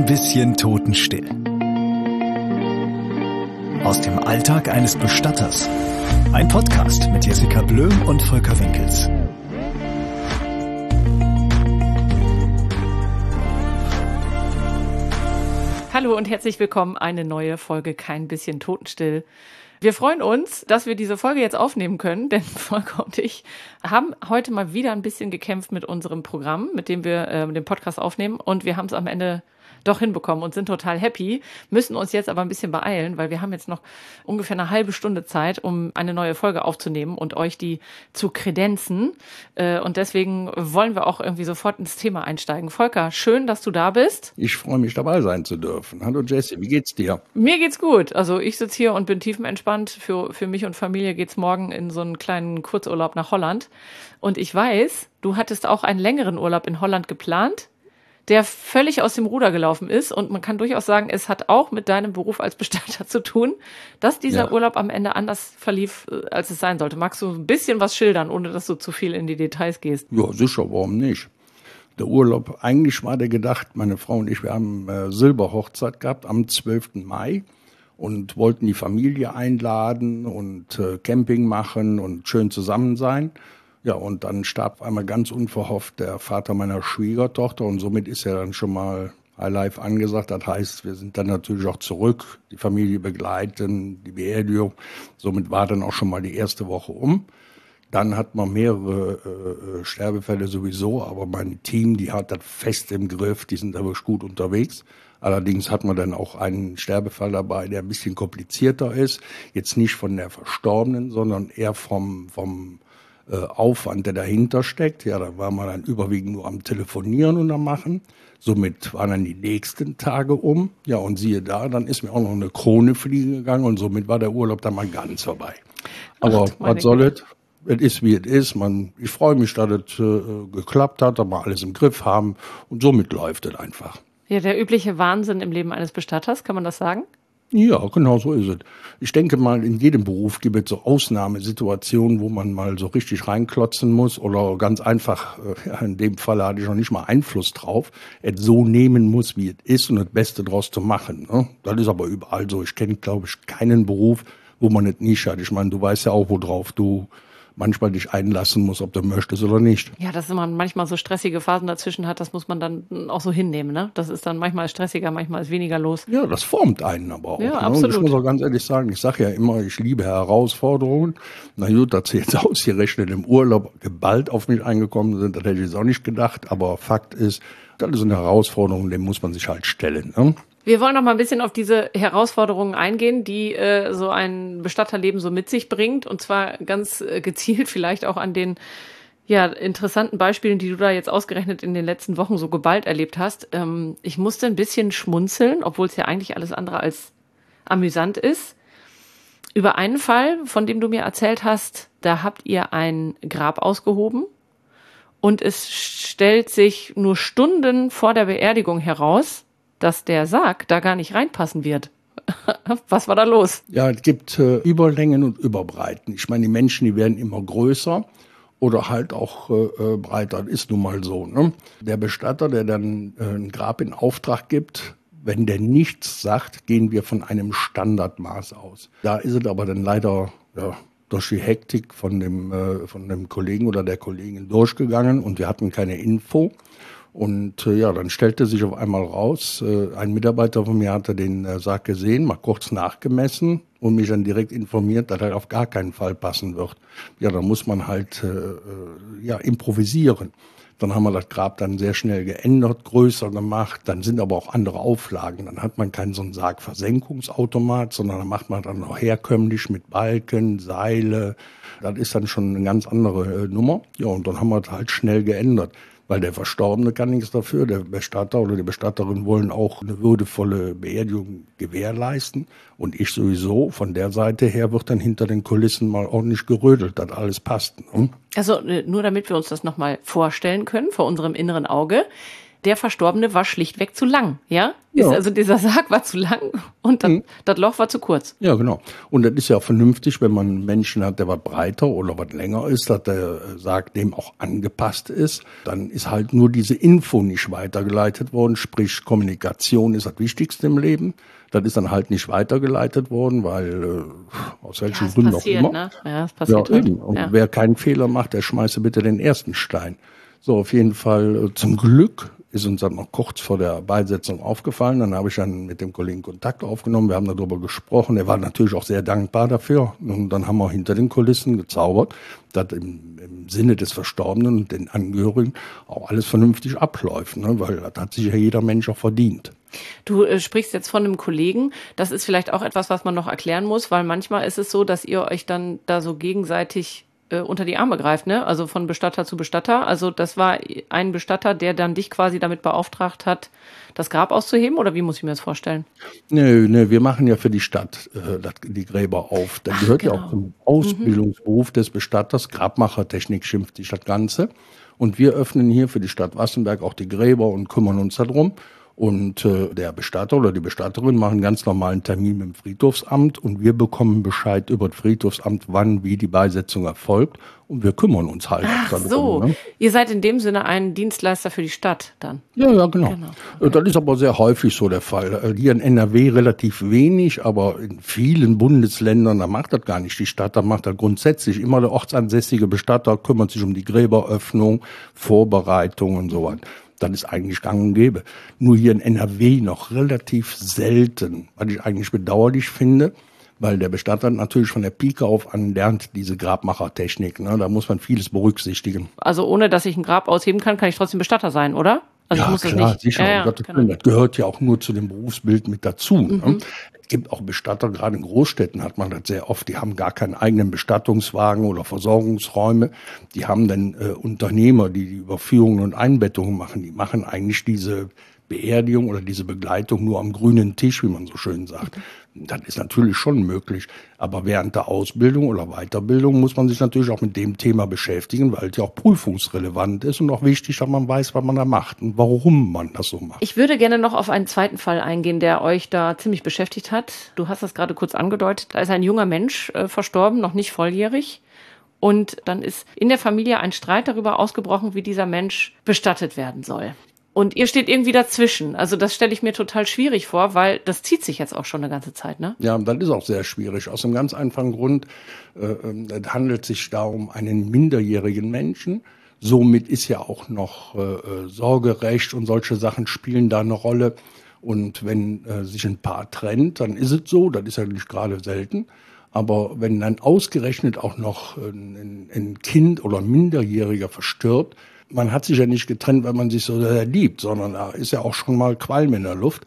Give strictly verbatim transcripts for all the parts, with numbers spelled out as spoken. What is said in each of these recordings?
bisschen totenstill. Aus dem Alltag eines Bestatters. Ein Podcast mit Jessica Blöhm und Volker Winkels. Hallo und herzlich willkommen, eine neue Folge Kein bisschen totenstill. Wir freuen uns, dass wir diese Folge jetzt aufnehmen können, denn Volker und ich haben heute mal wieder ein bisschen gekämpft mit unserem Programm, mit dem wir äh, den Podcast aufnehmen, und wir haben es am Ende doch hinbekommen und sind total happy, müssen uns jetzt aber ein bisschen beeilen, weil wir haben jetzt noch ungefähr eine halbe Stunde Zeit, um eine neue Folge aufzunehmen und euch die zu kredenzen. Und deswegen wollen wir auch irgendwie sofort ins Thema einsteigen. Volker, schön, dass du da bist. Ich freue mich, dabei sein zu dürfen. Hallo Jessie, wie geht's dir? Mir geht's gut. Also ich sitze hier und bin tiefenentspannt. Für, für mich und Familie geht's morgen in so einen kleinen Kurzurlaub nach Holland. Und ich weiß, du hattest auch einen längeren Urlaub in Holland geplant, der völlig aus dem Ruder gelaufen ist. Und man kann durchaus sagen, es hat auch mit deinem Beruf als Bestatter zu tun, dass dieser ja. Urlaub am Ende anders verlief, als es sein sollte. Magst du ein bisschen was schildern, ohne dass du zu viel in die Details gehst? Ja, sicher, warum nicht? Der Urlaub, eigentlich war der gedacht, meine Frau und ich, wir haben äh, Silberhochzeit gehabt am zwölften Mai und wollten die Familie einladen und äh, Camping machen und schön zusammen sein. Ja, und dann starb einmal ganz unverhofft der Vater meiner Schwiegertochter und somit ist ja dann schon mal Highlife angesagt. Das heißt, wir sind dann natürlich auch zurück, die Familie begleiten, die Beerdigung. Somit war dann auch schon mal die erste Woche um. Dann hat man mehrere äh, Sterbefälle sowieso, aber mein Team, die hat das fest im Griff, die sind da wirklich gut unterwegs. Allerdings hat man dann auch einen Sterbefall dabei, der ein bisschen komplizierter ist. Jetzt nicht von der Verstorbenen, sondern eher vom, vom Aufwand, der dahinter steckt. Ja, da war man dann überwiegend nur am Telefonieren und am Machen. Somit waren dann die nächsten Tage um. Ja, und siehe da, dann ist mir auch noch eine Krone fliegen gegangen und somit war der Urlaub dann mal ganz vorbei. Aber Ach, was soll es? Es ist, wie es ist. Man, ich freue mich, dass es äh, geklappt hat, dass wir alles im Griff haben und somit läuft es einfach. Ja, der übliche Wahnsinn im Leben eines Bestatters, kann man das sagen? Ja, genau so ist es. Ich denke mal, in jedem Beruf gibt es so Ausnahmesituationen, wo man mal so richtig reinklotzen muss oder ganz einfach, ja, in dem Fall hatte ich noch nicht mal Einfluss drauf, es so nehmen muss, wie es ist und das Beste draus zu machen. Ne? Das ist aber überall so. Ich kenne, glaube ich, keinen Beruf, wo man es nicht hat. Ich meine, du weißt ja auch, worauf du manchmal dich einlassen musst, ob du möchtest oder nicht. Ja, dass man manchmal so stressige Phasen dazwischen hat, das muss man dann auch so hinnehmen, ne? Das ist dann manchmal stressiger, manchmal ist weniger los. Ja, das formt einen aber auch. Ja, ne? absolut. Ich muss auch ganz ehrlich sagen, ich sage ja immer, ich liebe Herausforderungen. Na gut, dass sie jetzt ausgerechnet im Urlaub geballt auf mich eingekommen sind, das hätte ich jetzt auch nicht gedacht. Aber Fakt ist, das ist eine Herausforderung, dem muss man sich halt stellen, ne? Wir wollen noch mal ein bisschen auf diese Herausforderungen eingehen, die äh, so ein Bestatterleben so mit sich bringt. Und zwar ganz äh, gezielt vielleicht auch an den ja, interessanten Beispielen, die du da jetzt ausgerechnet in den letzten Wochen so geballt erlebt hast. Ähm, ich musste ein bisschen schmunzeln, obwohl es ja eigentlich alles andere als amüsant ist. Über einen Fall, von dem du mir erzählt hast, da habt ihr ein Grab ausgehoben. Und es stellt sich nur Stunden vor der Beerdigung heraus, dass der Sarg da gar nicht reinpassen wird. Was war da los? Ja, es gibt äh, Überlängen und Überbreiten. Ich meine, die Menschen, die werden immer größer oder halt auch äh, breiter. Das ist nun mal so. Ne? Der Bestatter, der dann äh, ein Grab in Auftrag gibt, wenn der nichts sagt, gehen wir von einem Standardmaß aus. Da ist es aber dann leider ja, durch die Hektik von dem, äh, von dem Kollegen oder der Kollegin durchgegangen und wir hatten keine Info. Und äh, ja, dann stellte sich auf einmal raus, äh, ein Mitarbeiter von mir hatte den äh, Sarg gesehen, mal kurz nachgemessen und mich dann direkt informiert, dass er auf gar keinen Fall passen wird. Ja, da muss man halt äh, ja improvisieren. Dann haben wir das Grab dann sehr schnell geändert, größer gemacht. Dann sind aber auch andere Auflagen. Dann hat man keinen so einen Sargversenkungsautomat, sondern dann macht man dann noch herkömmlich mit Balken, Seile. Das ist dann schon eine ganz andere äh, Nummer. Ja, und dann haben wir das halt schnell geändert. Weil der Verstorbene kann nichts dafür, der Bestatter oder die Bestatterin wollen auch eine würdevolle Beerdigung gewährleisten. Und ich sowieso, von der Seite her wird dann hinter den Kulissen mal ordentlich gerödelt, dass alles passt. Ne? Also nur damit wir uns das nochmal vorstellen können, vor unserem inneren Auge. der Verstorbene war schlichtweg zu lang, ja? Ja. Ist also dieser Sarg war zu lang und das, Mhm. das Loch war zu kurz. Ja, genau. Und das ist ja auch vernünftig, wenn man einen Menschen hat, der was breiter oder was länger ist, dass der Sarg dem auch angepasst ist. Dann ist halt nur diese Info nicht weitergeleitet worden, sprich Kommunikation ist das Wichtigste im Leben. Das ist dann halt nicht weitergeleitet worden, weil äh, aus welchen Ja, es Gründen auch passiert, immer. ne? Ja, es Ja, passiert halt. eben. Und Ja. wer keinen Fehler macht, der schmeiße bitte den ersten Stein. So, auf jeden Fall, äh, zum Glück ist uns dann noch kurz vor der Beisetzung aufgefallen. Dann habe ich dann mit dem Kollegen Kontakt aufgenommen. Wir haben darüber gesprochen. Er war natürlich auch sehr dankbar dafür. Und dann haben wir hinter den Kulissen gezaubert, dass im, im Sinne des Verstorbenen und den Angehörigen auch alles vernünftig abläuft, ne? Weil das hat sich ja jeder Mensch auch verdient. Du äh, sprichst jetzt von einem Kollegen. Das ist vielleicht auch etwas, was man noch erklären muss, weil manchmal ist es so, dass ihr euch dann da so gegenseitig äh, unter die Arme greift, ne? Also von Bestatter zu Bestatter. Also das war ein Bestatter, der dann dich quasi damit beauftragt hat, das Grab auszuheben, oder wie muss ich mir das vorstellen? Nö, nö, wir machen ja für die Stadt äh, das, die Gräber auf. Das Ach, gehört genau. ja auch zum Ausbildungsberuf des Bestatters. Grabmachertechnik schimpft sich das Ganze. Und wir öffnen hier für die Stadt Wassenberg auch die Gräber und kümmern uns darum. Und äh, der Bestatter oder die Bestatterin machen einen ganz normalen Termin mit dem Friedhofsamt und wir bekommen Bescheid über das Friedhofsamt, wann, wie die Beisetzung erfolgt. Und wir kümmern uns halt Ach darum. so, Ne? ihr seid in dem Sinne ein Dienstleister für die Stadt dann. Ja, ja, genau. Genau, Äh, Das ist aber sehr häufig so der Fall. Äh, Hier in N R W relativ wenig, aber in vielen Bundesländern, da macht das gar nicht die Stadt, da macht das grundsätzlich immer der ortsansässige Bestatter, kümmert sich um die Gräberöffnung, Vorbereitung und so weiter. Das ist eigentlich gang und gäbe. Nur hier in N R W noch relativ selten, was ich eigentlich bedauerlich finde, weil der Bestatter natürlich von der Pike auf an lernt diese Grabmachertechnik. Ne? Da muss man vieles berücksichtigen. Also ohne, dass ich ein Grab ausheben kann, kann ich trotzdem Bestatter sein, oder? Also ich Ja, muss klar, das nicht. sicher. Ja, ja, um Gottes genau. Willen, das gehört ja auch nur zu dem Berufsbild mit dazu. Ne? Es gibt auch Bestatter, gerade in Großstädten hat man das sehr oft, die haben gar keinen eigenen Bestattungswagen oder Versorgungsräume. Die haben dann äh, Unternehmer, die die Überführungen und Einbettungen machen. Die machen eigentlich diese Beerdigung oder diese Begleitung nur am grünen Tisch, wie man so schön sagt. Das ist natürlich schon möglich. Aber während der Ausbildung oder Weiterbildung muss man sich natürlich auch mit dem Thema beschäftigen, weil es ja auch prüfungsrelevant ist und auch wichtig, dass man weiß, was man da macht und warum man das so macht. Ich würde gerne noch auf einen zweiten Fall eingehen, der euch da ziemlich beschäftigt hat. Du hast das gerade kurz angedeutet. Da ist ein junger Mensch äh, verstorben, noch nicht volljährig. Und dann ist in der Familie ein Streit darüber ausgebrochen, wie dieser Mensch bestattet werden soll. Und ihr steht irgendwie dazwischen. Also das stelle ich mir total schwierig vor, weil das zieht sich jetzt auch schon eine ganze Zeit, ne? Ja, das ist auch sehr schwierig. Aus einem ganz einfachen Grund, äh, äh, es handelt sich da um einen minderjährigen Menschen. Somit ist ja auch noch äh, Sorgerecht und solche Sachen spielen da eine Rolle. Und wenn äh, sich ein Paar trennt, dann ist es so, das ist ja nicht gerade selten. Aber wenn dann ausgerechnet auch noch ein, ein Kind oder ein Minderjähriger verstirbt, man hat sich ja nicht getrennt, weil man sich so sehr liebt, sondern da ist ja auch schon mal Qualm in der Luft.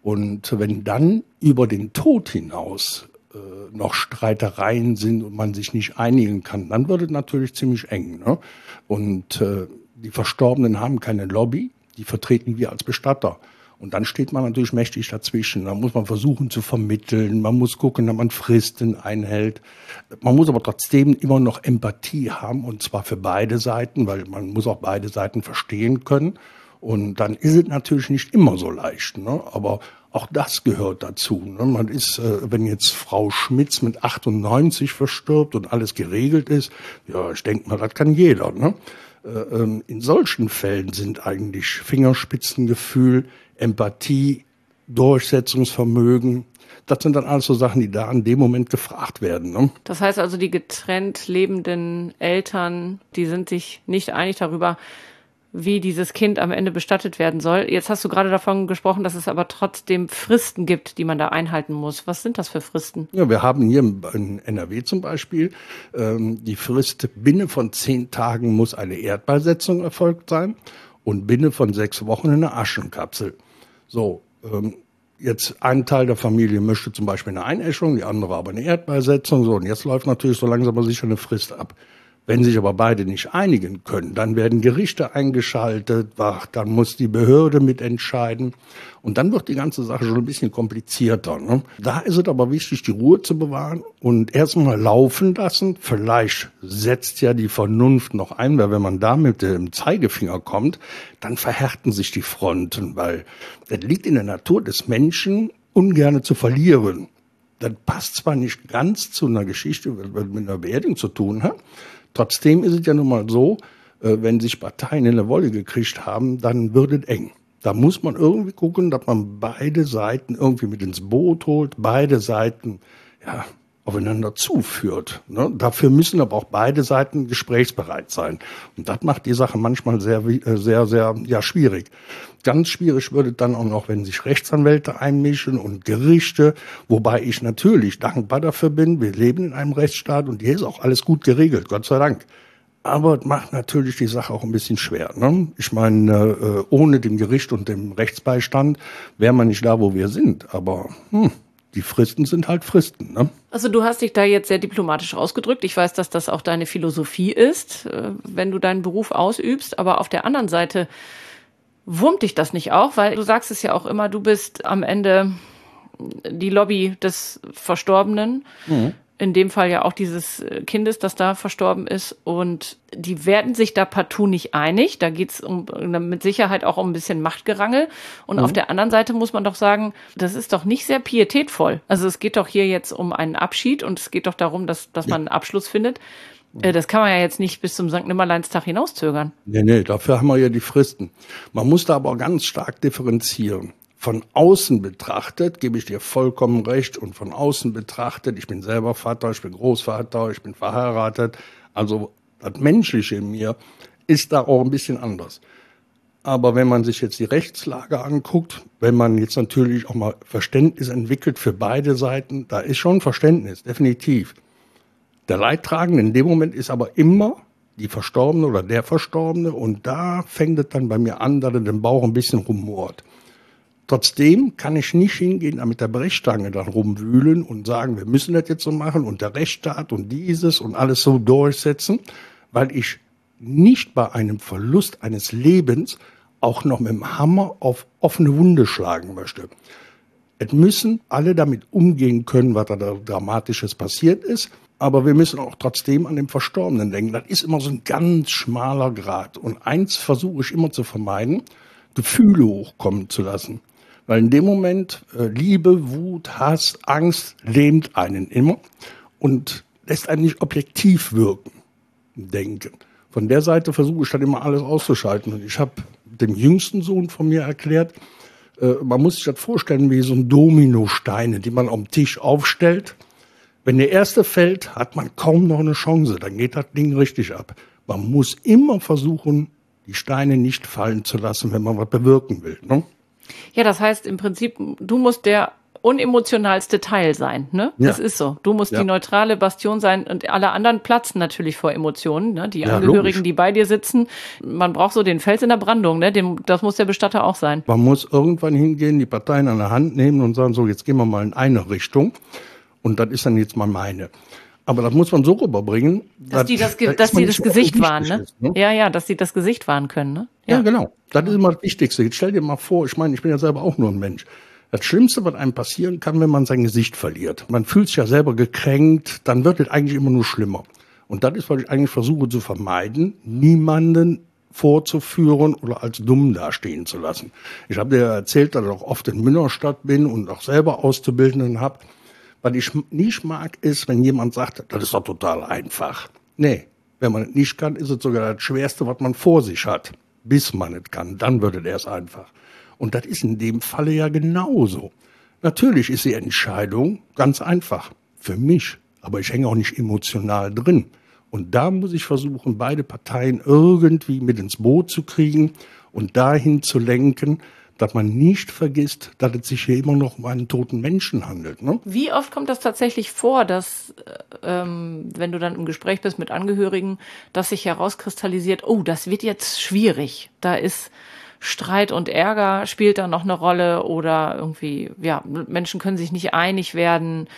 Und wenn dann über den Tod hinaus äh, noch Streitereien sind und man sich nicht einigen kann, dann wird es natürlich ziemlich eng. Ne? Und äh, die Verstorbenen haben keine Lobby, die vertreten wir als Bestatter. Und dann steht man natürlich mächtig dazwischen. Da muss man versuchen zu vermitteln. Man muss gucken, dass man Fristen einhält. Man muss aber trotzdem immer noch Empathie haben, und zwar für beide Seiten, weil man muss auch beide Seiten verstehen können. Und dann ist es natürlich nicht immer so leicht, ne? Aber auch das gehört dazu. Ne? Man ist, äh, wenn jetzt Frau Schmitz mit achtundneunzig verstirbt und alles geregelt ist, ja, ich denke mal, das kann jeder. Ne? Äh, ähm, in solchen Fällen sind eigentlich Fingerspitzengefühl, Empathie, Durchsetzungsvermögen, das sind dann alles so Sachen, die da in dem Moment gefragt werden. Ne? Das heißt also, die getrennt lebenden Eltern, die sind sich nicht einig darüber, wie dieses Kind am Ende bestattet werden soll. Jetzt hast du gerade davon gesprochen, dass es aber trotzdem Fristen gibt, die man da einhalten muss. Was sind das für Fristen? Ja, wir haben hier in N R W zum Beispiel ähm, die Frist, binnen von zehn Tagen muss eine Erdbeisetzung erfolgt sein und binnen von sechs Wochen eine Aschenkapsel. So, ähm, jetzt ein Teil der Familie möchte zum Beispiel eine Einäschung, die andere aber eine Erdbeisetzung. So, und jetzt läuft natürlich so langsam aber sicher eine Frist ab. Wenn sich aber beide nicht einigen können, dann werden Gerichte eingeschaltet, ach, dann muss die Behörde mitentscheiden. Und dann wird die ganze Sache schon ein bisschen komplizierter. Ne? Da ist es aber wichtig, die Ruhe zu bewahren und erstmal laufen lassen. Vielleicht setzt ja die Vernunft noch ein, weil wenn man da mit dem Zeigefinger kommt, dann verhärten sich die Fronten, weil es liegt in der Natur des Menschen, ungerne zu verlieren. Das passt zwar nicht ganz zu einer Geschichte, was mit einer Beerdigung zu tun hat. Trotzdem ist es ja nun mal so, wenn sich Parteien in der Wolle gekriegt haben, dann wird es eng. Da muss man irgendwie gucken, dass man beide Seiten irgendwie mit ins Boot holt, beide Seiten ja, aufeinander zuführt. Ne? Dafür müssen aber auch beide Seiten gesprächsbereit sein. Und das macht die Sache manchmal sehr, sehr, sehr ja, schwierig. Ganz schwierig wird es dann auch noch, wenn sich Rechtsanwälte einmischen und Gerichte, wobei ich natürlich dankbar dafür bin. Wir leben in einem Rechtsstaat und hier ist auch alles gut geregelt, Gott sei Dank. Aber es macht natürlich die Sache auch ein bisschen schwer. Ne? Ich meine, ohne dem Gericht und dem Rechtsbeistand wären wir nicht da, wo wir sind. Aber hm, die Fristen sind halt Fristen. Ne? Also du hast dich da jetzt sehr diplomatisch ausgedrückt. Ich weiß, dass das auch deine Philosophie ist, wenn du deinen Beruf ausübst. Aber auf der anderen Seite wurmt dich das nicht auch? Weil du sagst es ja auch immer, du bist am Ende die Lobby des Verstorbenen. Mhm. In dem Fall ja auch dieses Kindes, das da verstorben ist. Und die werden sich da partout nicht einig. Da geht's um, mit Sicherheit auch um ein bisschen Machtgerangel. Und mhm. auf der anderen Seite muss man doch sagen, das ist doch nicht sehr pietätvoll. Also es geht doch hier jetzt um einen Abschied und es geht doch darum, dass, dass ja. man einen Abschluss findet. Das kann man ja jetzt nicht bis zum Sankt Nimmerleinstag hinauszögern. Nee, nee, dafür haben wir ja die Fristen. Man muss da aber ganz stark differenzieren. Von außen betrachtet, gebe ich dir vollkommen recht, und von außen betrachtet, ich bin selber Vater, ich bin Großvater, ich bin verheiratet, also das Menschliche in mir ist da auch ein bisschen anders. Aber wenn man sich jetzt die Rechtslage anguckt, wenn man jetzt natürlich auch mal Verständnis entwickelt für beide Seiten, da ist schon Verständnis, definitiv. Der Leidtragende in dem Moment ist aber immer die Verstorbene oder der Verstorbene, und da fängt es dann bei mir an, dass er den Bauch ein bisschen rumort. Trotzdem kann ich nicht hingehen, mit der Brechstange dann rumwühlen und sagen, wir müssen das jetzt so machen und der Rechtsstaat und dieses und alles so durchsetzen, weil ich nicht bei einem Verlust eines Lebens auch noch mit dem Hammer auf offene Wunde schlagen möchte. Es müssen alle damit umgehen können, was da Dramatisches passiert ist, aber wir müssen auch trotzdem an den Verstorbenen denken. Das ist immer so ein ganz schmaler Grat. Und eins versuche ich immer zu vermeiden, Gefühle hochkommen zu lassen. Weil in dem Moment äh, Liebe, Wut, Hass, Angst lähmt einen immer und lässt einen nicht objektiv wirken, denken. Von der Seite versuche ich dann immer alles auszuschalten. Und ich habe dem jüngsten Sohn von mir erklärt, äh, man muss sich das vorstellen wie so ein Dominosteine, die man am Tisch aufstellt. Wenn der erste fällt, hat man kaum noch eine Chance, dann geht das Ding richtig ab. Man muss immer versuchen, die Steine nicht fallen zu lassen, wenn man was bewirken will. Ne? Ja, das heißt im Prinzip, du musst der unemotionalste Teil sein, ne? Ja. Das ist so. Du musst ja. die neutrale Bastion sein und alle anderen platzen natürlich vor Emotionen, ne? Die ja, Angehörigen, logisch. Die bei dir sitzen. Man braucht so den Fels in der Brandung, ne? Dem, das muss der Bestatter auch sein. Man muss irgendwann hingehen, die Parteien an der Hand nehmen und sagen, so, jetzt gehen wir mal in eine Richtung und das ist dann jetzt mal meine. Aber das muss man so rüberbringen, dass, dass die das, dass dass die das Gesicht wahren, ne? Ist, ne? Ja, ja, dass die das Gesicht wahren können, ne? Ja, ja, genau. Das ist immer das Wichtigste. Jetzt stell dir mal vor, ich meine, ich bin ja selber auch nur ein Mensch. Das Schlimmste, was einem passieren kann, wenn man sein Gesicht verliert. Man fühlt sich ja selber gekränkt, dann wird es eigentlich immer nur schlimmer. Und das ist, was ich eigentlich versuche zu vermeiden, niemanden vorzuführen oder als dumm dastehen zu lassen. Ich habe dir erzählt, dass ich auch oft in Münnerstadt bin und auch selber Auszubildenden habe. Was ich nicht mag, ist, wenn jemand sagt, das ist doch total einfach. Nee, wenn man es nicht kann, ist es sogar das Schwerste, was man vor sich hat. Bis man es kann, dann wird es erst einfach. Und das ist in dem Falle ja genauso. Natürlich ist die Entscheidung ganz einfach für mich, aber ich hänge auch nicht emotional drin. Und da muss ich versuchen, beide Parteien irgendwie mit ins Boot zu kriegen und dahin zu lenken, dass man nicht vergisst, dass es sich hier immer noch um einen toten Menschen handelt. Ne? Wie oft kommt das tatsächlich vor, dass, ähm, wenn du dann im Gespräch bist mit Angehörigen, dass sich herauskristallisiert, oh, das wird jetzt schwierig. Da ist Streit und Ärger, spielt da noch eine Rolle oder irgendwie, ja, Menschen können sich nicht einig werden.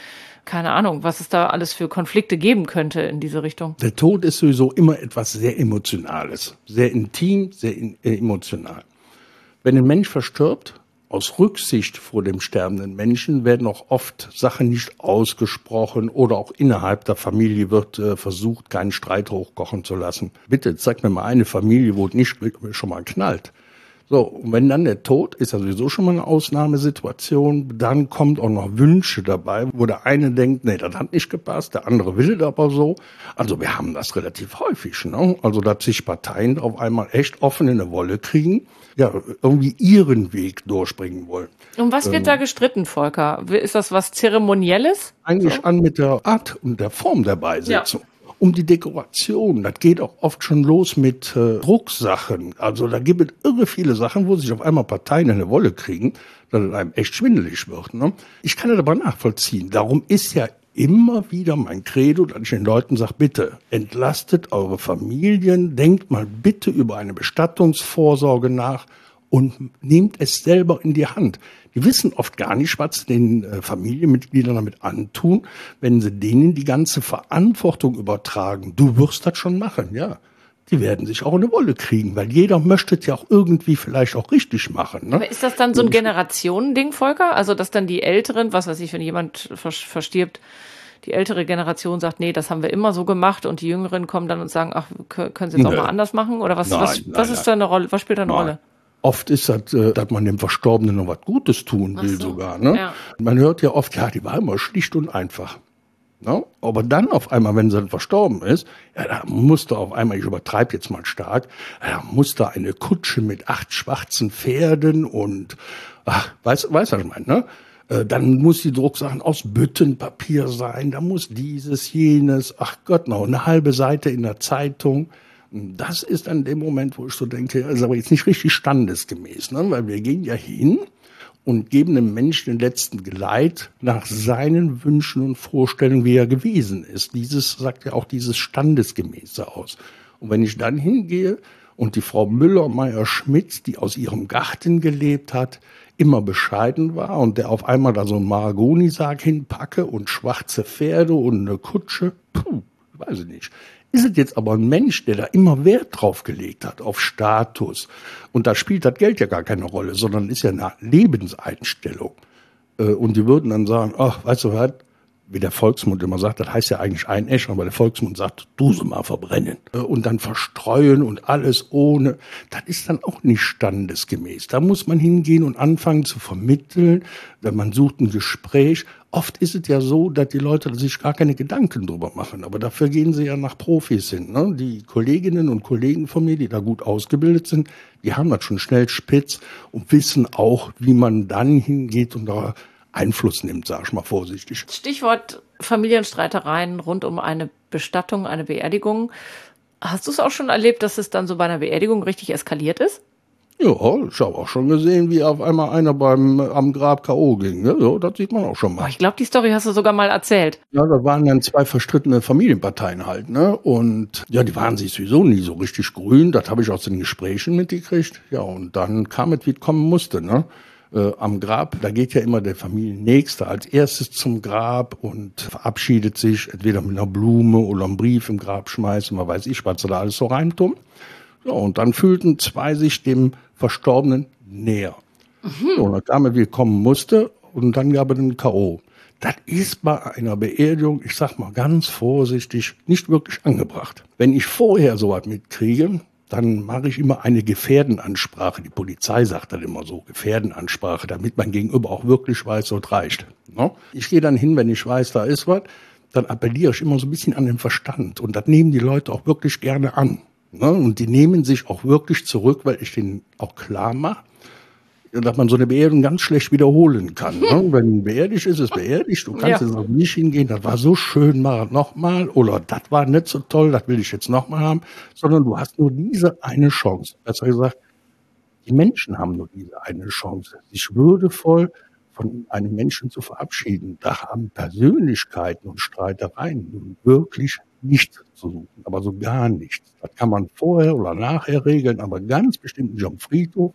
keine Ahnung, was es da alles für Konflikte geben könnte in diese Richtung. Der Tod ist sowieso immer etwas sehr Emotionales, sehr intim, sehr in, äh, emotional. Wenn ein Mensch verstirbt, aus Rücksicht vor dem sterbenden Menschen werden auch oft Sachen nicht ausgesprochen oder auch innerhalb der Familie wird äh, versucht, keinen Streit hochkochen zu lassen. Bitte, zeig mir mal eine Familie, wo es nicht schon mal knallt. So, und wenn dann der Tod ist, ja sowieso schon mal eine Ausnahmesituation, dann kommt auch noch Wünsche dabei, wo der eine denkt, nee, das hat nicht gepasst, der andere will es aber so. Also wir haben das relativ häufig, ne? Also dass sich Parteien auf einmal echt offen in eine Wolle kriegen, ja, irgendwie ihren Weg durchbringen wollen. Um was wird ähm, da gestritten, Volker? Ist das was Zeremonielles? Eigentlich so? an mit der Art und der Form der Beisetzung. Ja. Um die Dekoration. Das geht auch oft schon los mit äh, Drucksachen. Also da gibt es irre viele Sachen, wo sich auf einmal Parteien in eine Wolle kriegen, dass es einem echt schwindelig wird. Ne? Ich kann das aber nachvollziehen. Darum ist ja immer wieder mein Credo, dass ich den Leuten sage, bitte entlastet eure Familien, denkt mal bitte über eine Bestattungsvorsorge nach und nehmt es selber in die Hand. Die wissen oft gar nicht, was den äh, Familienmitgliedern damit antun, wenn sie denen die ganze Verantwortung übertragen. Du wirst das schon machen, ja. Die werden sich auch eine Wolle kriegen, weil jeder möchte es ja auch irgendwie vielleicht auch richtig machen. Ne? Aber ist das dann so ein Generationending, Volker? Also, dass dann die Älteren, was weiß ich, wenn jemand verstirbt, die ältere Generation sagt, nee, das haben wir immer so gemacht und die Jüngeren kommen dann und sagen, ach, können Sie es auch mal anders machen? Oder was, nein, was, nein, was nein. ist da eine Rolle? Was spielt da eine nein. Rolle? Oft ist das, dass man dem Verstorbenen noch was Gutes tun will so. sogar. Ne? Ja. Man hört ja oft, ja, die war immer schlicht und einfach. Ne? Aber dann auf einmal, wenn sie dann verstorben ist, ja, da musste auf einmal, ich übertreibe jetzt mal stark, da musste eine Kutsche mit acht schwarzen Pferden und, ach, weißt, weißt du, was ich meine, ne? Dann muss die Drucksachen aus Büttenpapier sein, da muss dieses, jenes, ach Gott, noch eine halbe Seite in der Zeitung. Das ist dann der Moment, wo ich so denke, das ist aber jetzt nicht richtig standesgemäß, ne? Weil wir gehen ja hin und geben dem Menschen den letzten Geleit nach seinen Wünschen und Vorstellungen, wie er gewesen ist. Dieses sagt ja auch dieses Standesgemäße aus. Und wenn ich dann hingehe und die Frau Müller-Meyer-Schmidt, die aus ihrem Garten gelebt hat, immer bescheiden war und der auf einmal da so einen Mahagoni-Sarg hinpacke und schwarze Pferde und eine Kutsche, puh, weiß ich nicht. Ist es jetzt aber ein Mensch, der da immer Wert drauf gelegt hat, auf Status, und da spielt das Geld ja gar keine Rolle, sondern ist ja eine Lebenseinstellung. Und die würden dann sagen, ach, weißt du was, wie der Volksmund immer sagt, das heißt ja eigentlich einäschern, aber der Volksmund sagt, Duse mal verbrennen. Und dann verstreuen und alles ohne. Das ist dann auch nicht standesgemäß. Da muss man hingehen und anfangen zu vermitteln. Man sucht ein Gespräch. Oft ist es ja so, dass die Leute sich gar keine Gedanken drüber machen. Aber dafür gehen sie ja nach Profis hin. Ne? Die Kolleginnen und Kollegen von mir, die da gut ausgebildet sind, die haben das schon schnell spitz und wissen auch, wie man dann hingeht und da Einfluss nimmt, sag ich mal vorsichtig. Stichwort Familienstreitereien rund um eine Bestattung, eine Beerdigung. Hast du es auch schon erlebt, dass es dann so bei einer Beerdigung richtig eskaliert ist? Ja, ich habe auch schon gesehen, wie auf einmal einer beim am Grab K O ging. Ne? So, das sieht man auch schon mal. Oh, ich glaube, die Story hast du sogar mal erzählt. Ja, da waren dann zwei verstrittene Familienparteien halt, ne? Und ja, die waren sich sowieso nie so richtig grün. Das habe ich aus den Gesprächen mitgekriegt. Ja, und dann kam es, wie es kommen musste, ne? Äh, am Grab, da geht ja immer der Familiennächste als erstes zum Grab und verabschiedet sich, entweder mit einer Blume oder einem Brief im Grab schmeißen, man weiß ich, was sie da alles so reintun. Ja, und dann fühlten zwei sich dem Verstorbenen näher. Mhm. So, und dann kam er, wie kommen musste, und dann gab es den K O. Das ist bei einer Beerdigung, ich sag mal ganz vorsichtig, nicht wirklich angebracht. Wenn ich vorher sowas mitkriege, dann mache ich immer eine Gefährdenansprache. Die Polizei sagt dann immer so, Gefährdenansprache, damit mein Gegenüber auch wirklich weiß, was reicht. No? Ich gehe dann hin, wenn ich weiß, da ist was, dann appelliere ich immer so ein bisschen an den Verstand. Und das nehmen die Leute auch wirklich gerne an. No? Und die nehmen sich auch wirklich zurück, weil ich denen auch klar mache, dass man so eine Beerdigung ganz schlecht wiederholen kann. Ne? Wenn beerdigt ist, ist beerdigt. Du kannst ja. jetzt auch nicht hingehen, das war so schön, mach es nochmal. Oder das war nicht so toll, das will ich jetzt nochmal haben. Sondern du hast nur diese eine Chance. Besser gesagt, die Menschen haben nur diese eine Chance, sich würdevoll von einem Menschen zu verabschieden. Da haben Persönlichkeiten und Streitereien nun wirklich nichts zu suchen. Aber so gar nichts. Das kann man vorher oder nachher regeln, aber ganz bestimmt nicht am Friedhof.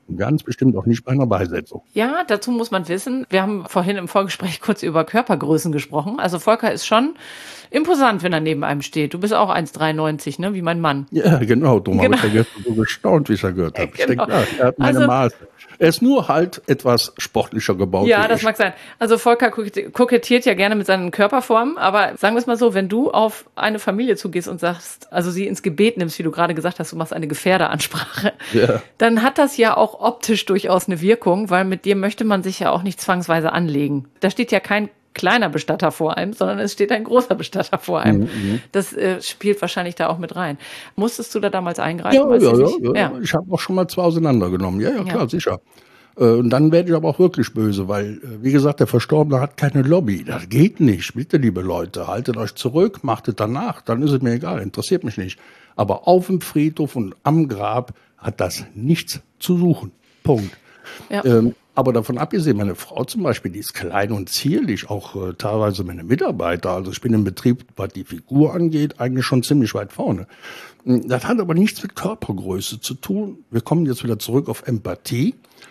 Ganz bestimmt auch nicht bei einer Beisetzung. Ja, dazu muss man wissen, wir haben vorhin im Vorgespräch kurz über Körpergrößen gesprochen. Also Volker ist schon imposant, wenn er neben einem steht. Du bist auch eins Komma dreiundneunzig, ne, wie mein Mann. Ja, genau. Darum Genau. habe ich ja gestern so gestaunt, wie ich es gehört habe. Ich Genau. denke, ja, er hat meine Also- Maße. Er ist nur halt etwas sportlicher gebaut. Ja, wie das ich. mag sein. Also Volker kokett- kokettiert ja gerne mit seinen Körperformen, aber sagen wir es mal so, wenn du auf eine Familie zugehst und sagst, also sie ins Gebet nimmst, wie du gerade gesagt hast, du machst eine Gefährderansprache, Ja. dann hat das ja auch optisch durchaus eine Wirkung, weil mit dir möchte man sich ja auch nicht zwangsweise anlegen. Da steht ja kein kleiner Bestatter vor einem, sondern es steht ein großer Bestatter vor einem. Mhm. Das äh, spielt wahrscheinlich da auch mit rein. Musstest du da damals eingreifen? Ja, Weiß ja, ich ja, nicht. ja. ja. Ich habe auch schon mal zwei auseinandergenommen. Ja, ja, klar, Ja. sicher. Äh, Und dann werde ich aber auch wirklich böse, weil, äh, wie gesagt, der Verstorbene hat keine Lobby. Das geht nicht. Bitte, liebe Leute, haltet euch zurück, macht es danach. Dann ist es mir egal, interessiert mich nicht. Aber auf dem Friedhof und am Grab hat das nichts zu suchen. Punkt. Ja. Ähm, aber davon abgesehen, meine Frau zum Beispiel, die ist klein und zierlich, auch äh, teilweise meine Mitarbeiter. Also ich bin im Betrieb, was die Figur angeht, eigentlich schon ziemlich weit vorne. Das hat aber nichts mit Körpergröße zu tun. Wir kommen jetzt wieder zurück auf Empathie,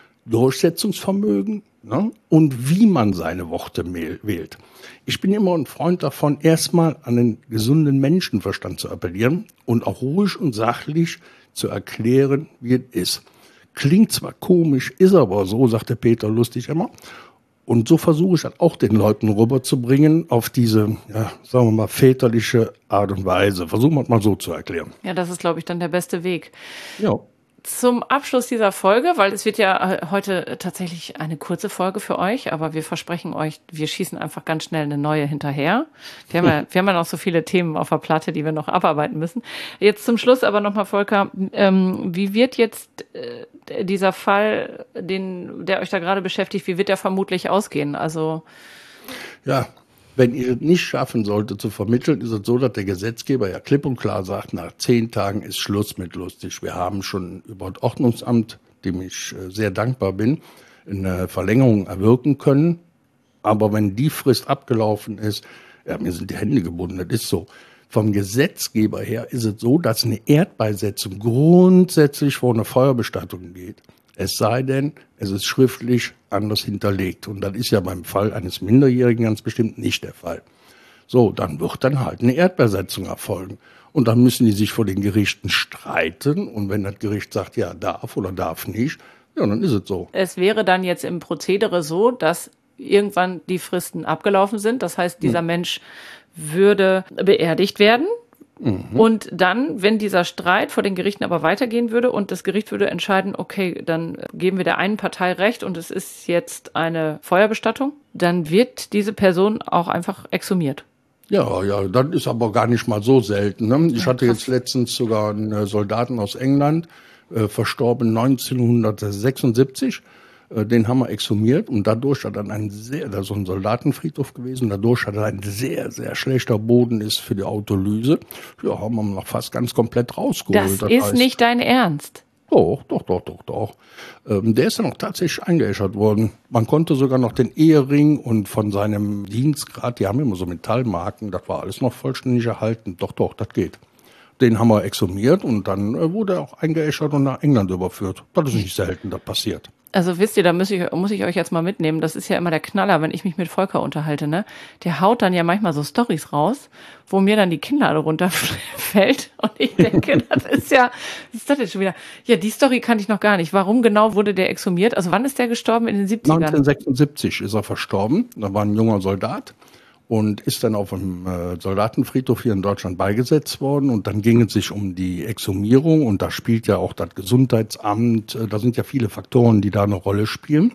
Durchsetzungsvermögen, ne? Und wie man seine Worte mehl- wählt. Ich bin immer ein Freund davon, erstmal an den gesunden Menschenverstand zu appellieren und auch ruhig und sachlich zu erklären, wie es ist. Klingt zwar komisch, ist aber so, sagt der Peter lustig immer. Und so versuche ich halt auch den Leuten rüberzubringen auf diese, ja, sagen wir mal, väterliche Art und Weise. Versuchen wir es mal so zu erklären. ja, das ist, glaube ich, dann der beste Weg. Ja. Zum Abschluss dieser Folge, weil es wird ja äh, heute tatsächlich eine kurze Folge für euch, aber wir versprechen euch, wir schießen einfach ganz schnell eine neue hinterher. Wir haben ja, wir haben ja noch so viele Themen auf der Platte, die wir noch abarbeiten müssen. Jetzt zum Schluss aber nochmal, Volker, ähm, wie wird jetzt äh, dieser Fall, den, der euch da gerade beschäftigt, wie wird der vermutlich ausgehen? Also Ja, wenn ihr es nicht schaffen solltet zu vermitteln, ist es so, dass der Gesetzgeber ja klipp und klar sagt, nach zehn Tagen ist Schluss mit lustig. Wir haben schon über das Ordnungsamt, dem ich äh, sehr dankbar bin, eine Verlängerung erwirken können. Aber wenn die Frist abgelaufen ist, ja, mir sind die Hände gebunden, das ist so. Vom Gesetzgeber her ist es so, dass eine Erdbeisetzung grundsätzlich vor eine Feuerbestattung geht. Es sei denn, es ist schriftlich anders hinterlegt. Und das ist ja beim Fall eines Minderjährigen ganz bestimmt nicht der Fall. So, dann wird dann halt eine Erdbeisetzung erfolgen. Und dann müssen die sich vor den Gerichten streiten. Und wenn das Gericht sagt, ja, darf oder darf nicht, ja, dann ist es so. es wäre dann jetzt im Prozedere so, dass irgendwann die Fristen abgelaufen sind. Das heißt, dieser Mensch würde beerdigt werden. Und dann, wenn dieser Streit vor den Gerichten aber weitergehen würde und das Gericht würde entscheiden, okay, dann geben wir der einen Partei recht und es ist jetzt eine Feuerbestattung, dann wird diese Person auch einfach exhumiert. Ja, ja, das ist aber gar nicht mal so selten. Ne? Ich hatte krass. jetzt letztens sogar einen äh, Soldaten aus England, äh, verstorben neunzehnhundertsechsundsiebzig. Äh, den haben wir exhumiert und dadurch hat dann ein sehr, das ist so ein Soldatenfriedhof gewesen, dadurch hat er ein sehr, sehr schlechter Boden ist für die Autolyse. Ja, haben wir noch fast ganz komplett rausgeholt. Das ist heißt, nicht dein Ernst. Doch, doch, doch, doch, doch. Ähm, der ist dann auch tatsächlich eingeäschert worden. Man konnte sogar noch den Ehering und von seinem Dienstgrad, die haben immer so Metallmarken, das war alles noch vollständig erhalten. Doch, doch, das geht. Den haben wir exhumiert und dann äh, wurde er auch eingeäschert und nach England überführt. Das ist nicht selten, das passiert. Also wisst ihr, da muss ich, muss ich euch jetzt mal mitnehmen. Das ist ja immer der Knaller, wenn ich mich mit Volker unterhalte, ne? Der haut dann ja manchmal so Storys raus, wo mir dann die Kinnlade runterfällt. Und ich denke, das ist ja, was ist das jetzt schon wieder? Ja, die Story kannte ich noch gar nicht. Warum genau wurde der exhumiert? Also wann ist der gestorben? In den siebzigern? neunzehnhundertsechsundsiebzig ist er verstorben. Da war ein junger Soldat und ist dann auf dem äh, Soldatenfriedhof hier in Deutschland beigesetzt worden. Und dann ging es sich um die Exhumierung und da spielt ja auch das Gesundheitsamt, äh, da sind ja viele Faktoren, die da eine Rolle spielen.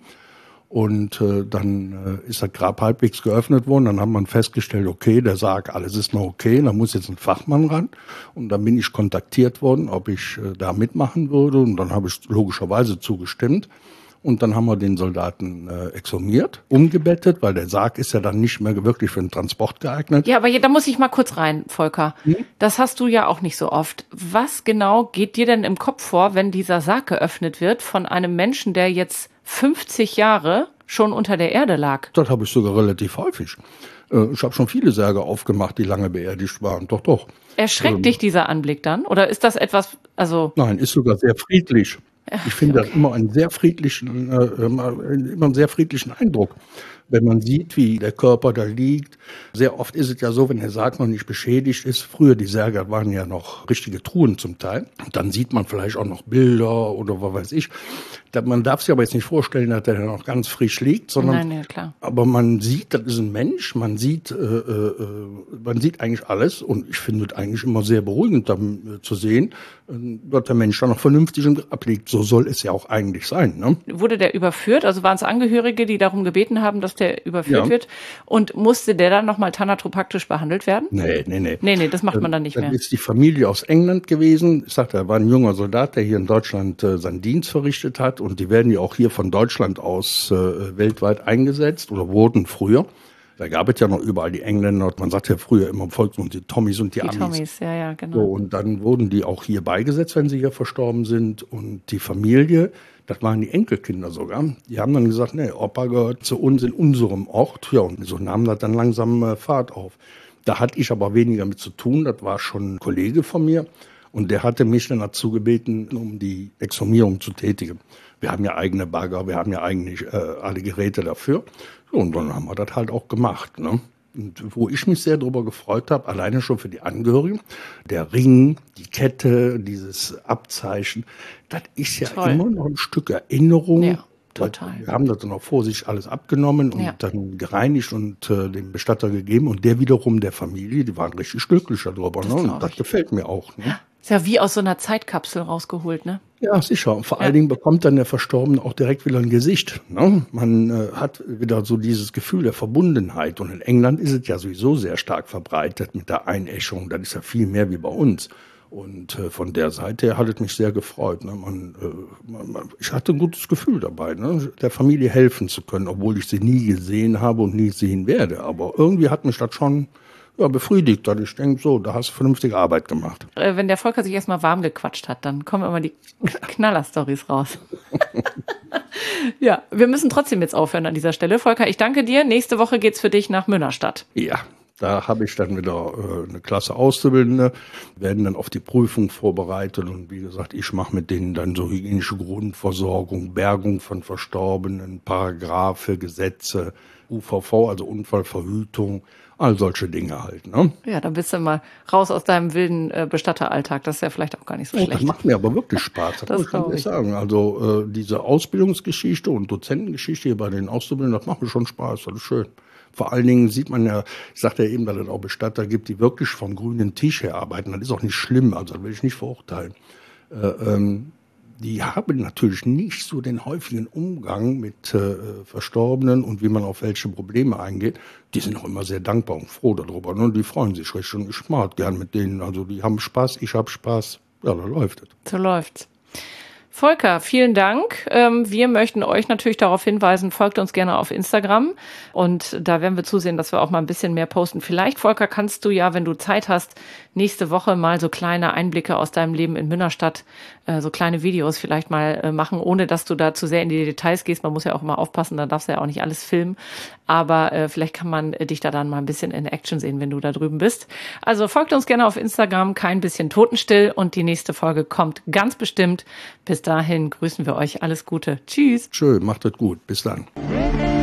Und äh, dann äh, ist das Grab halbwegs geöffnet worden. Dann hat man festgestellt, okay, der Sarg, alles ist noch okay, da muss jetzt ein Fachmann ran. Und dann bin ich kontaktiert worden, ob ich äh, da mitmachen würde. Und dann habe ich logischerweise zugestimmt. Und dann haben wir den Soldaten äh, exhumiert, umgebettet, weil der Sarg ist ja dann nicht mehr wirklich für den Transport geeignet. Ja, aber hier, da muss ich mal kurz rein, Volker. Hm? Das hast du ja auch nicht so oft. Was genau geht dir denn im Kopf vor, wenn dieser Sarg geöffnet wird von einem Menschen, der jetzt fünfzig Jahre schon unter der Erde lag? Das habe ich sogar relativ häufig. Äh, ich habe schon viele Särge aufgemacht, die lange beerdigt waren. Doch, doch. Erschreckt Ähm. dich dieser Anblick dann? Oder ist das etwas, also, Nein, ist sogar sehr friedlich. Ich finde okay. das immer einen sehr friedlichen, äh, immer einen sehr friedlichen Eindruck, wenn man sieht, wie der Körper da liegt. Sehr oft ist es ja so, wenn der Sarg noch nicht beschädigt ist, früher die Särge waren ja noch richtige Truhen zum Teil, dann sieht man vielleicht auch noch Bilder oder was weiß ich. Man darf sich aber jetzt nicht vorstellen, dass der noch ganz frisch liegt, sondern Nein, ja, klar. Aber man sieht, das ist ein Mensch, man sieht, äh, äh, man sieht eigentlich alles und ich finde es eigentlich immer sehr beruhigend dann, äh, zu sehen, äh, dass der Mensch da noch vernünftig im Grab liegt. So soll es ja auch eigentlich sein. Ne? Wurde der überführt? Also waren es Angehörige, die darum gebeten haben, dass der überführt Ja. wird? Und musste der dann nochmal thanatopraktisch behandelt werden? Nee, nee, nee. Nee, nee, das macht man dann nicht Das mehr. ist die Familie aus England gewesen. Ich sagte, er war ein junger Soldat, der hier in Deutschland äh, seinen Dienst verrichtet hat und die werden ja auch hier von Deutschland aus äh, weltweit eingesetzt oder wurden früher. Da gab es ja noch überall die Engländer, man sagt ja früher immer im Volksmund die Tommys und die, Die Amis. Tommys, ja, ja, genau. So, und dann wurden die auch hier beigesetzt, wenn sie hier verstorben sind. Und die Familie, das waren die Enkelkinder sogar, die haben dann gesagt, nee, Opa gehört zu uns in unserem Ort. Ja, und so nahm das dann langsam äh, Fahrt auf. Da hatte ich aber weniger mit zu tun, das war schon ein Kollege von mir. Und der hatte mich dann dazu gebeten, um die Exhumierung zu tätigen. Wir haben ja eigene Bagger, wir haben ja eigentlich äh, alle Geräte dafür. So, und dann haben wir das halt auch gemacht. Ne? Und wo ich mich sehr darüber gefreut habe, alleine schon für die Angehörigen, der Ring, die Kette, dieses Abzeichen, das ist ja Toll. immer noch ein Stück Erinnerung. Ja, total. Wir haben das dann auch vorsichtig alles abgenommen und Ja. dann gereinigt und äh, dem Bestatter gegeben. Und der wiederum der Familie, die waren richtig glücklich darüber. Ne? glaub Und das ich. gefällt mir auch. Ne? Ist ja wie aus so einer Zeitkapsel rausgeholt, ne? Ja, sicher. Und vor Ja. allen Dingen bekommt dann der Verstorbene auch direkt wieder ein Gesicht. Ne? Man äh, hat wieder so dieses Gefühl der Verbundenheit. Und in England ist es ja sowieso sehr stark verbreitet mit der Einäschung. Das ist ja viel mehr wie bei uns. Und äh, von der Seite her hat es mich sehr gefreut. Ne? Man, äh, man, man, ich hatte ein gutes Gefühl dabei, ne? Der Familie helfen zu können, obwohl ich sie nie gesehen habe und nie sehen werde. Aber irgendwie hat mich das schon ja, befriedigt. Dass ich denke, so, da hast du vernünftige Arbeit gemacht. Äh, wenn der Volker sich erstmal warm gequatscht hat, dann kommen immer die Knaller-Stories raus. Ja, wir müssen trotzdem jetzt aufhören an dieser Stelle. Volker, ich danke dir. Nächste Woche geht's für dich nach Münnerstadt. Ja, da habe ich dann wieder äh, eine Klasse Auszubildende, werden dann auf die Prüfung vorbereitet und wie gesagt, ich mache mit denen dann so hygienische Grundversorgung, Bergung von Verstorbenen, Paragraphe, Gesetze, U V V, also Unfallverhütung, all solche Dinge halt. Ne? Ja, dann bist du mal raus aus deinem wilden äh, Bestatteralltag. Das ist ja vielleicht auch gar nicht so Oh, schlecht. das macht mir aber wirklich Spaß, das, Das muss ich ganz glaub ehrlich ich. sagen. Also äh, diese Ausbildungsgeschichte und Dozentengeschichte hier bei den Auszubildenden, das macht mir schon Spaß, das ist schön. Vor allen Dingen sieht man ja, ich sagte ja eben, dass es auch Bestatter gibt, die wirklich vom grünen Tisch her arbeiten. Das ist auch nicht schlimm, also das will ich nicht verurteilen. Äh, ähm, die haben natürlich nicht so den häufigen Umgang mit äh, Verstorbenen und wie man auf welche Probleme eingeht. Die sind auch immer sehr dankbar und froh darüber. Ne? Die freuen sich richtig und ich mache gern mit denen. Also die haben Spaß, ich habe Spaß. Ja, da läuft es. So läuft's. Volker, vielen Dank. Ähm, wir möchten euch natürlich darauf hinweisen, folgt uns gerne auf Instagram und da werden wir zusehen, dass wir auch mal ein bisschen mehr posten. Vielleicht, Volker, kannst du ja, wenn du Zeit hast, nächste Woche mal so kleine Einblicke aus deinem Leben in Münnerstadt, äh, so kleine Videos vielleicht mal äh, machen, ohne dass du da zu sehr in die Details gehst. Man muss ja auch immer aufpassen, da darfst du ja auch nicht alles filmen, aber äh, vielleicht kann man äh, dich da dann mal ein bisschen in Action sehen, wenn du da drüben bist. Also folgt uns gerne auf Instagram, kein bisschen totenstill und die nächste Folge kommt ganz bestimmt. Bis dahin grüßen wir euch. Alles Gute. Tschüss. Schön, macht es gut. Bis dann.